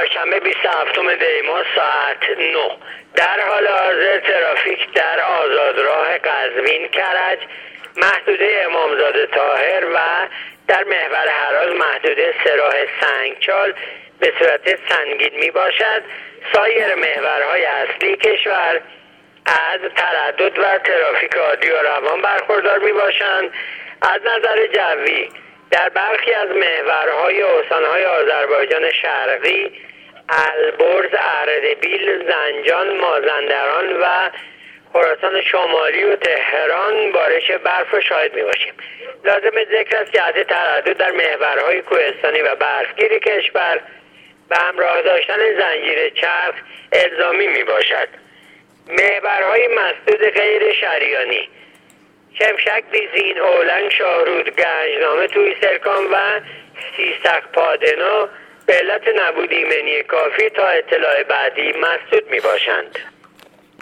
چهارشنبه 27 دی ماه ساعت 9 در حال حاضر ترافیک در آزادراه قزوین کرج، محدوده امامزاده طاهر و در محور هراز محدوده سراح سنگچال به صورت سنگین می باشد. سایر محورهای اصلی کشور از تردد و ترافیک عادی و روان برخوردار می باشند. از نظر جوی در برخی از محورهای استانهای آذربایجان شرقی، البرز، اردبیل، زنجان، مازندران و خراسان شمالی و تهران بارش برف را شاهد می باشیم. لازم ذکر است جهت تردد در محورهای کوهستانی و برفگیر کشور به همراه داشتن زنجیر چرخ الزامی می باشد. محورهای مسدود غیر شریانی: شمشک، دیزین، اولنگ، شاهرود، گنجنامه، توی سرکان و سیستک پادنا به علت نبود ایمنی کافی تا اطلاع بعدی مسدود می باشند.